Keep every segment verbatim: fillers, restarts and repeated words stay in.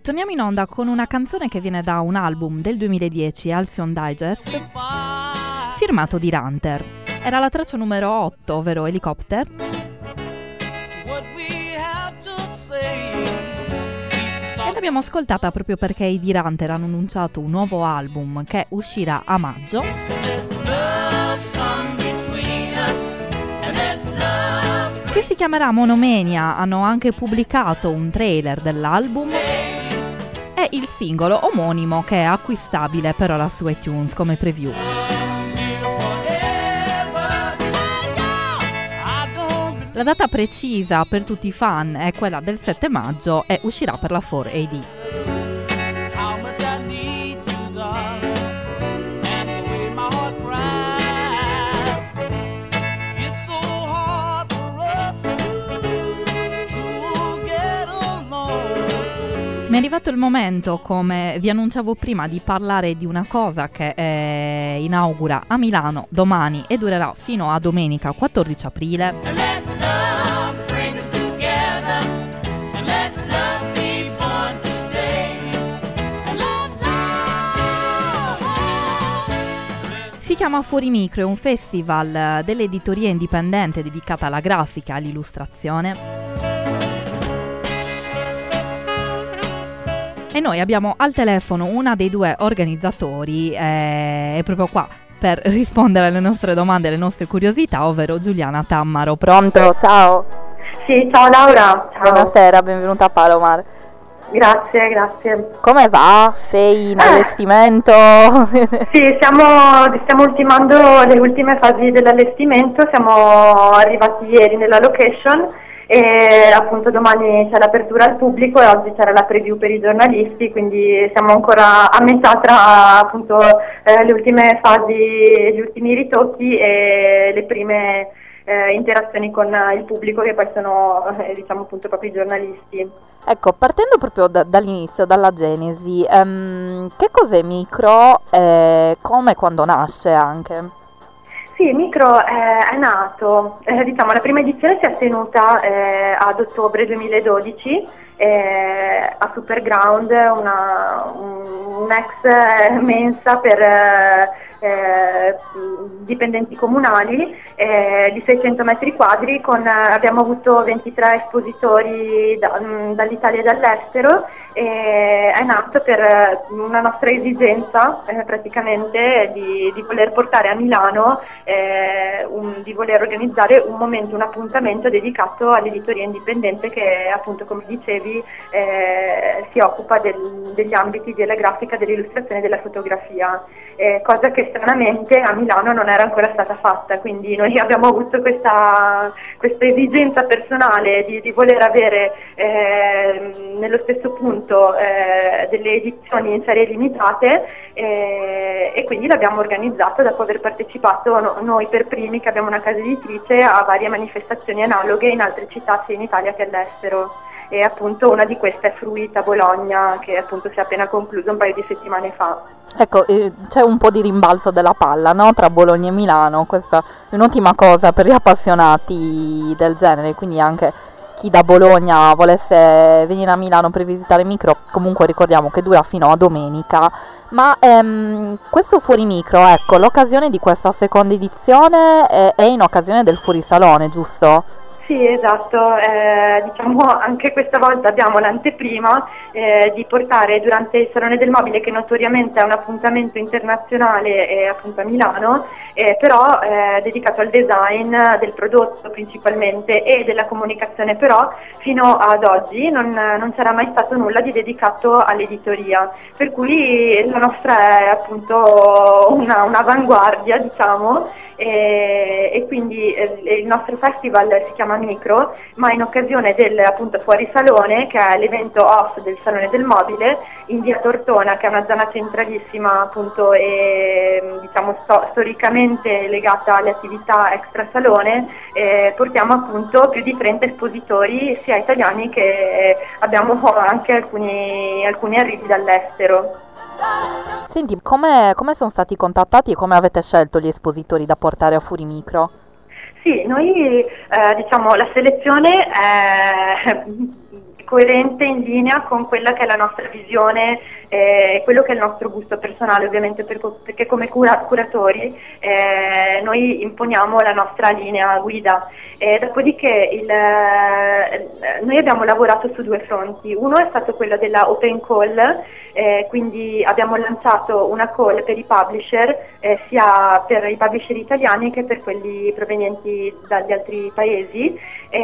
Torniamo in onda con una canzone che viene da un album del duemiladieci, Halcyon Digest, firmato di Ranter. Era la traccia numero otto, ovvero Helicopter. E l'abbiamo ascoltata proprio perché i di Ranter hanno annunciato un nuovo album che uscirà a maggio. Che si chiamerà Monomania. Hanno anche pubblicato un trailer dell'album e il singolo omonimo che è acquistabile per ora su iTunes come preview. La data precisa per tutti i fan è quella del sette maggio e uscirà per la quattro A D. Mi è arrivato il momento, come vi annunciavo prima, di parlare di una cosa che eh, inaugura a Milano domani e durerà fino a domenica quattordici aprile. Si chiama Fuori Micro, è un festival dell'editoria indipendente dedicata alla grafica e all'illustrazione. E noi abbiamo al telefono una dei due organizzatori, eh, è proprio qua per rispondere alle nostre domande e alle nostre curiosità, ovvero Giuliana Tammaro. Pronto? Ciao! Sì, ciao Laura! Ciao. Buonasera, benvenuta a Palomar. Grazie, grazie. Come va? Sei in eh. allestimento? Sì, stiamo, stiamo ultimando le ultime fasi dell'allestimento, siamo arrivati ieri nella location e appunto domani c'è l'apertura al pubblico e oggi c'era la preview per i giornalisti, quindi siamo ancora a metà tra appunto eh, le ultime fasi, gli ultimi ritocchi e le prime eh, interazioni con il pubblico, che poi sono eh, diciamo appunto proprio i giornalisti. Ecco, partendo proprio da, dall'inizio, dalla genesi, um, che cos'è Micro, eh, come e quando nasce anche? Sì, Micro eh, è nato, eh, diciamo la prima edizione si è tenuta eh, ad ottobre duemiladodici eh, a Superground, una, un, un ex mensa per eh, eh, dipendenti comunali eh, di seicento metri quadri, con, eh, abbiamo avuto ventitré espositori da, mh, dall'Italia e dall'estero. E è nato per una nostra esigenza eh, praticamente di, di voler portare a Milano, eh, un, di voler organizzare un momento, un appuntamento dedicato all'editoria indipendente che appunto, come dicevi, eh, si occupa del, degli ambiti della grafica, dell'illustrazione e della fotografia, eh, cosa che stranamente a Milano non era ancora stata fatta, quindi noi abbiamo avuto questa, questa esigenza personale di, di voler avere eh, nello stesso punto Eh, delle edizioni in serie limitate eh, e quindi l'abbiamo organizzato dopo aver partecipato no, noi per primi, che abbiamo una casa editrice, a varie manifestazioni analoghe in altre città sia in Italia che all'estero, e appunto una di queste è Fruita a Bologna, che appunto si è appena concluso un paio di settimane fa. Ecco, eh, c'è un po' di rimbalzo della palla, no? Tra Bologna e Milano, questa è un'ottima cosa per gli appassionati del genere, quindi anche chi da Bologna volesse venire a Milano per visitare Micro, comunque ricordiamo che dura fino a domenica. Ma ehm, questo Fuori Micro, ecco, l'occasione di questa seconda edizione è, è in occasione del fuorisalone, giusto? Sì, esatto, eh, diciamo anche questa volta abbiamo l'anteprima eh, di portare durante il Salone del Mobile, che notoriamente è un appuntamento internazionale eh, appunto a Milano, eh, però eh, dedicato al design del prodotto principalmente e della comunicazione, però fino ad oggi non, non c'era mai stato nulla di dedicato all'editoria, per cui la nostra è appunto una, un'avanguardia, diciamo. E, e quindi eh, il nostro festival si chiama Micro, ma in occasione del appunto fuorisalone, che è l'evento off del Salone del Mobile in via Tortona, che è una zona centralissima appunto e diciamo sto- storicamente legata alle attività extra salone, eh, portiamo appunto più di trenta espositori sia italiani che abbiamo anche alcuni, alcuni arrivi dall'estero. Senti, come, come sono stati contattati e come avete scelto gli espositori da portare a Fuori Micro? Sì, noi eh, diciamo la selezione è coerente, in linea con quella che è la nostra visione e eh, quello che è il nostro gusto personale, ovviamente, per, perché come cura, curatori eh, noi imponiamo la nostra linea guida. E dopodiché il, eh, noi abbiamo lavorato su due fronti. Uno è stato quello della open call, eh, quindi abbiamo lanciato una call per i publisher, eh, sia per i publisher italiani che per quelli provenienti dagli altri paesi,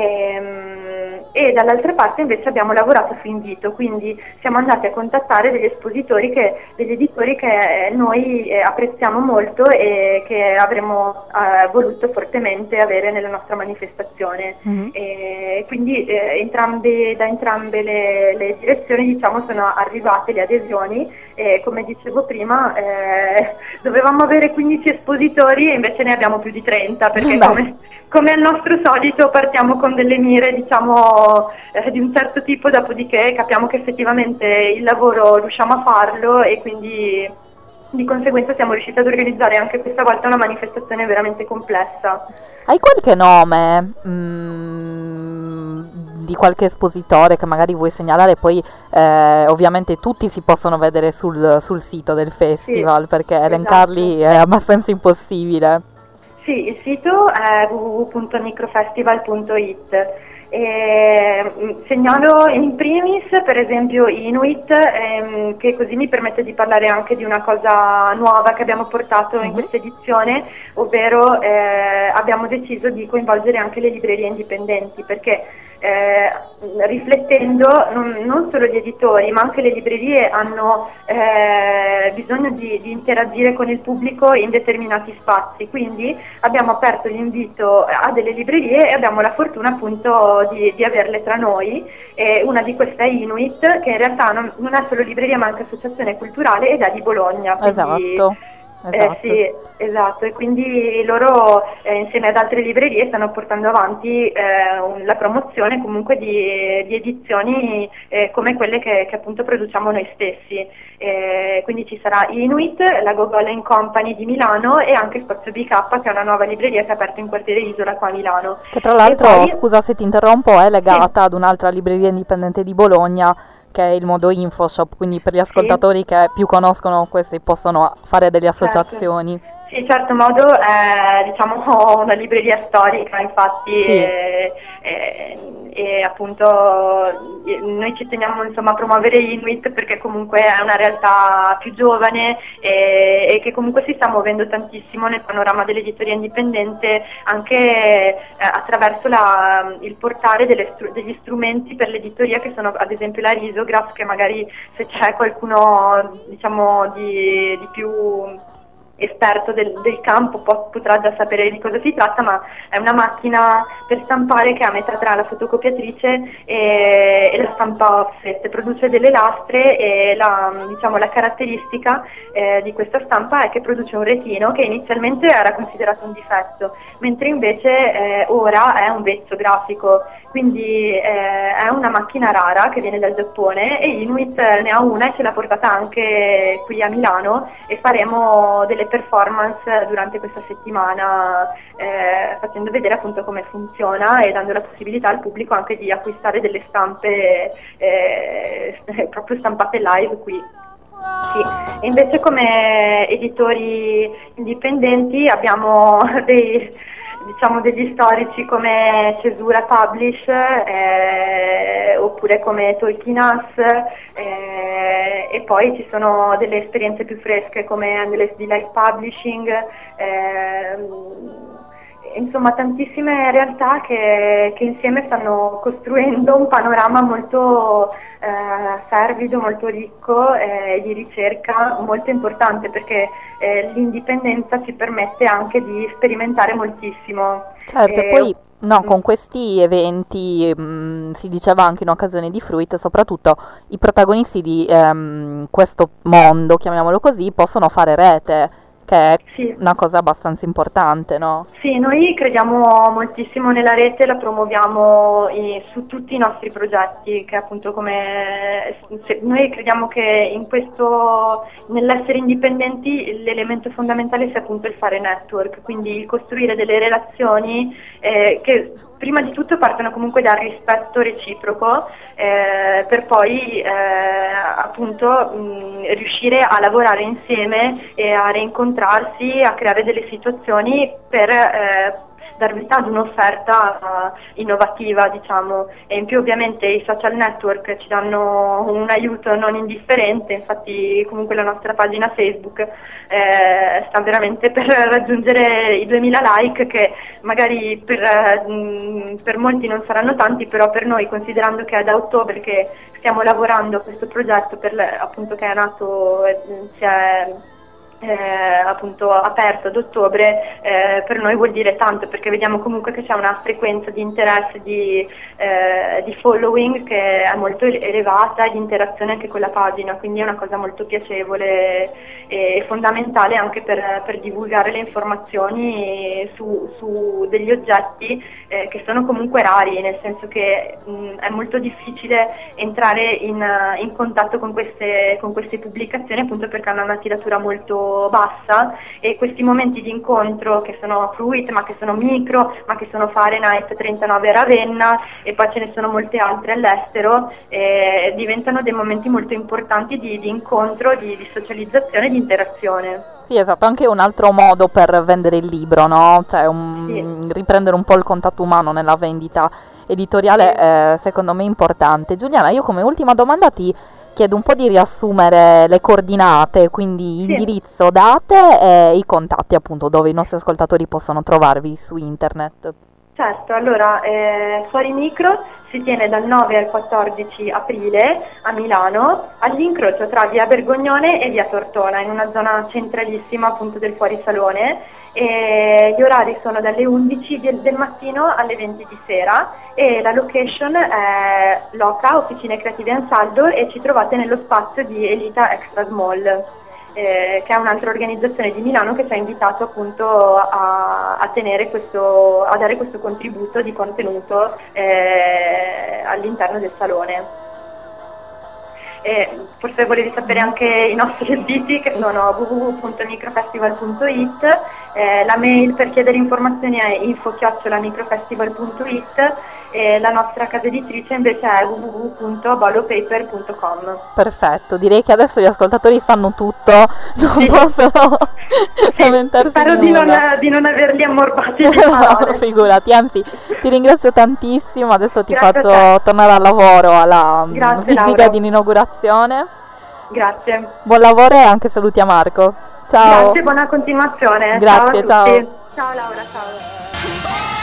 e, e dall'altra parte invece abbiamo lavorato su invito, quindi siamo andati a contattare degli espositori, che, degli editori che noi eh, apprezziamo molto e che avremmo eh, voluto fortemente avere nella nostra manifestazione. Mm-hmm. E quindi eh, entrambe, da entrambe le, le direzioni, diciamo, sono arrivate le adesioni e, come dicevo prima, eh, dovevamo avere quindici espositori e invece ne abbiamo più di trenta, perché come, come al nostro solito partiamo con delle mire, diciamo, eh, di un certo tipo, dopodiché capiamo che effettivamente il lavoro riusciamo a farlo e quindi di conseguenza siamo riusciti ad organizzare anche questa volta una manifestazione veramente complessa. Hai qualche nome mm, di qualche espositore che magari vuoi segnalare? Poi eh, ovviamente tutti si possono vedere sul, sul sito del festival, sì, perché esatto, elencarli è abbastanza impossibile. Sì, il sito è w w w punto microfestival punto i t. E segnalo in primis per esempio Inuit, ehm, che così mi permette di parlare anche di una cosa nuova che abbiamo portato in questa edizione, ovvero eh, abbiamo deciso di coinvolgere anche le librerie indipendenti, perché eh, riflettendo non, non solo gli editori ma anche le librerie hanno eh, bisogno di, di interagire con il pubblico in determinati spazi, quindi abbiamo aperto l'invito a delle librerie e abbiamo la fortuna appunto di, di averle tra noi. E una di queste è Inuit, che in realtà non, non è solo libreria ma anche associazione culturale, ed è di Bologna, quindi, esatto. Esatto. Eh, sì, esatto, e quindi loro eh, insieme ad altre librerie stanno portando avanti eh, un, la promozione comunque di, di edizioni eh, come quelle che, che appunto produciamo noi stessi. Eh, quindi ci sarà Inuit, la Gogol Company di Milano e anche Spazio B K, che è una nuova libreria che è aperta in quartiere Isola qua a Milano. Che tra l'altro, poi, scusa se ti interrompo, è legata sì. ad un'altra libreria indipendente di Bologna, che è il Modo Infoshop, quindi per gli ascoltatori sì. che più conoscono questi possono fare delle associazioni. Certo. Sì, certo modo è, diciamo, una libreria storica, infatti, sì. e, e, e appunto noi ci teniamo, insomma, a promuovere Inuit perché comunque è una realtà più giovane e, e che comunque si sta muovendo tantissimo nel panorama dell'editoria indipendente, anche eh, attraverso la, il portare delle stru- degli strumenti per l'editoria, che sono ad esempio la Risograph, che magari se c'è qualcuno, diciamo, di, di più esperto del, del campo po- potrà già sapere di cosa si tratta, ma è una macchina per stampare che è a metà tra la fotocopiatrice e, e la stampa offset, produce delle lastre e la, diciamo, la caratteristica eh, di questa stampa è che produce un retino che inizialmente era considerato un difetto, mentre invece eh, ora è un vezzo grafico, quindi eh, è una macchina rara che viene dal Giappone e Inuit ne ha una e ce l'ha portata anche qui a Milano e faremo delle performance durante questa settimana eh, facendo vedere appunto come funziona e dando la possibilità al pubblico anche di acquistare delle stampe eh, proprio stampate live qui. Sì. E invece come editori indipendenti abbiamo dei, diciamo, degli storici come Cesura Publish eh, oppure come Tolkien Us, eh, e poi ci sono delle esperienze più fresche come Endless Delight Publishing, eh, insomma tantissime realtà che, che insieme stanno costruendo un panorama molto eh, fervido, molto ricco eh, di ricerca, molto importante, perché eh, l'indipendenza ci permette anche di sperimentare moltissimo. Certo, e e poi no, con questi eventi mh, si diceva anche in occasione di Fruit, soprattutto i protagonisti di ehm, questo mondo, chiamiamolo così, possono fare rete. che è Sì. una cosa abbastanza importante, no? Sì, noi crediamo moltissimo nella rete, la promuoviamo i- su tutti i nostri progetti, che appunto come se- noi crediamo che in questo, nell'essere indipendenti, l'elemento fondamentale sia appunto il fare network, quindi il costruire delle relazioni eh, che prima di tutto partono comunque dal rispetto reciproco, eh, per poi eh, appunto mh, riuscire a lavorare insieme e a rincontrarsi, a creare delle situazioni per eh, dar vita ad un'offerta eh, innovativa, diciamo. E in più ovviamente i social network ci danno un aiuto non indifferente, infatti comunque la nostra pagina Facebook eh, sta veramente per raggiungere i duemila like, che magari per, eh, mh, per molti non saranno tanti, però per noi, considerando che è da ottobre che stiamo lavorando a questo progetto, per le- appunto che è nato, eh, si è eh, appunto aperto ad ottobre, eh, per noi vuol dire tanto, perché vediamo comunque che c'è una frequenza di interesse, di, eh, di following che è molto elevata, e di interazione anche con la pagina, quindi è una cosa molto piacevole e fondamentale anche per, per divulgare le informazioni su, su degli oggetti eh, che sono comunque rari, nel senso che mh, è molto difficile entrare in, in contatto con queste, con queste pubblicazioni, appunto perché hanno una tiratura molto bassa, e questi momenti di incontro che sono Fruit, ma che sono Micro, ma che sono Fahrenheit trentanove Ravenna, e poi ce ne sono molte altre all'estero, eh, diventano dei momenti molto importanti di, di incontro, di, di socializzazione e di interazione. Sì, esatto, anche un altro modo per vendere il libro, no? Cioè un- Sì. riprendere un po' il contatto umano nella vendita editoriale Sì. è secondo me importante. Giuliana, io come ultima domanda ti chiedo un po' di riassumere le coordinate, quindi Sì. indirizzo, date e i contatti appunto dove i nostri ascoltatori possono trovarvi su internet. Certo, allora eh, Fuori Micro si tiene dal nove al quattordici aprile a Milano, all'incrocio tra via Bergognone e via Tortona, in una zona centralissima appunto del fuorisalone, e gli orari sono dalle undici del, del mattino alle venti di sera, e la location è Loca, Officine Creative Ansaldo, e ci trovate nello spazio di Elita Extra Small. Eh, che è un'altra organizzazione di Milano che ci ha invitato appunto a, a tenere questo, a dare questo contributo di contenuto eh, all'interno del salone. E forse volevi sapere anche i nostri siti, che sono w w w punto microfestival punto i t, eh, la mail per chiedere informazioni è info chiocciola microfestival punto i t, e la nostra casa editrice invece è w w w punto bolopaper punto com. Perfetto, direi che adesso gli ascoltatori sanno tutto, non Sì. possono Sì, lamentarsi spero di di non, nulla. di non averli ammorbati di No, parole. figurati, anzi ti ringrazio tantissimo, adesso ti Grazie a faccio te. tornare al lavoro, alla mm, Grazie, vigilia Laura. di inaugurazione. Grazie. Buon lavoro e anche saluti a Marco. Ciao. Grazie, buona continuazione. Grazie, ciao a tutti. ciao. Ciao Laura, ciao.